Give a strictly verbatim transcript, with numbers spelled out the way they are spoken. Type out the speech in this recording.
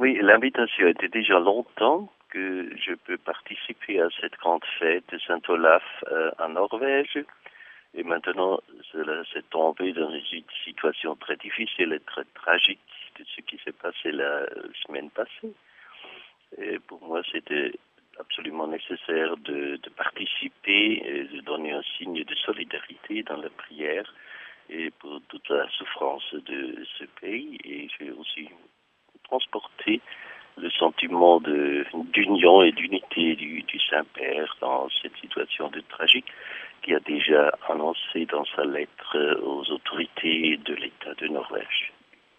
Oui, l'invitation était déjà longtemps que je peux participer à cette grande fête de Saint-Olaf euh, en Norvège. Et maintenant, cela s'est tombé dans une situation très difficile et très tragique de ce qui s'est passé la semaine passée. Et pour moi, c'était absolument nécessaire de, de participer et de donner un signe de solidarité dans la prière et pour toute la souffrance de ce pays. Et j'ai aussi transporté le sentiment de, d'union et d'unité du, du Saint-Père dans cette situation de tragique qui a déjà annoncé dans sa lettre aux autorités de l'État de Norvège.